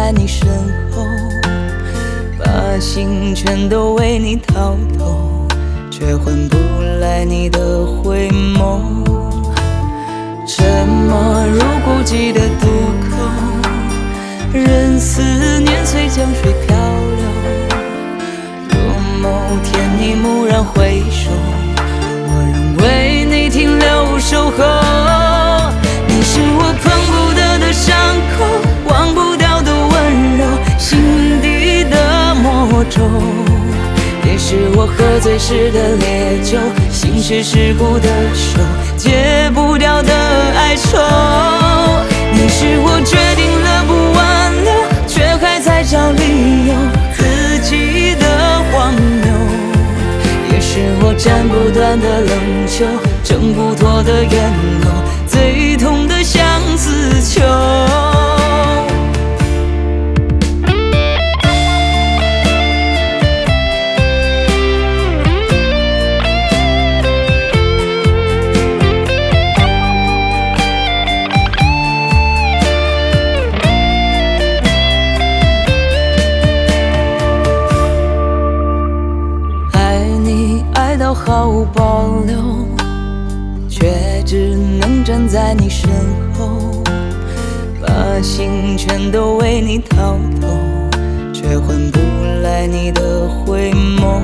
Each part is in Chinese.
在你身后，把心全都为你掏透，却换不来你的回眸。沉默如孤寂的渡口，任思念随江水漂流。若某天你蓦然回首，我仍为你停留守候。你是我碰不得的伤口，忘不掉的温柔，心底的魔咒，也是我喝醉时的烈酒，心事世故的手，戒不掉的哀愁。你是我决定了不挽留，却还在找理由，自己的荒谬，也是我斩不断的冷秋，挣不脱的怨偶，最痛的相思囚。毫无保留，却只能站在你身后，把心全都为你掏透，却换不来你的回眸。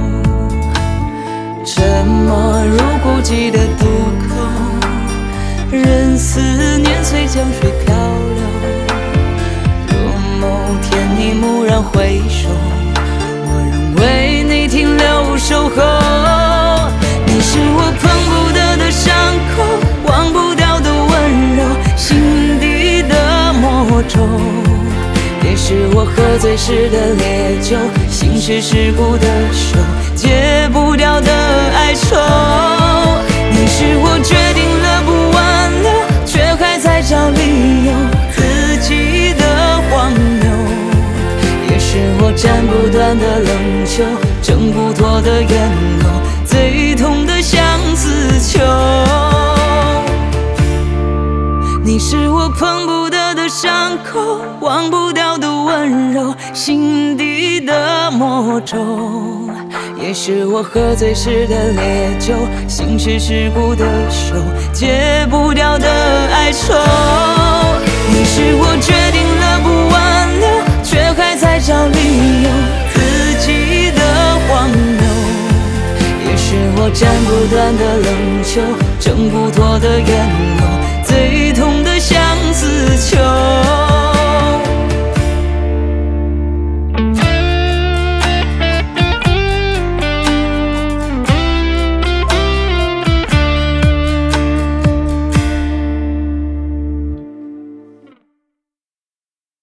沉默如孤寂的渡口，任思念随江水漂流。若某天你蓦然回首，我仍为你停留守候。你是我碰不得的伤口，忘不掉的温柔，心底的魔咒，也是我喝醉时的烈酒，心事世故的手，戒不掉的哀愁。你是我决定了不挽留，却还在找理由，自己的荒谬，也是我斩不断的冷秋，挣不脱的怨偶，最痛的相思囚。你是我碰不得的伤口，忘不掉的温柔，心底的魔咒，也是我喝醉时的烈酒，心事世故的手，戒不掉的哀愁。你是我决定了不挽留，却还在找理由，自己的荒谬，也是我斩不断的冷秋，挣不脱的怨偶，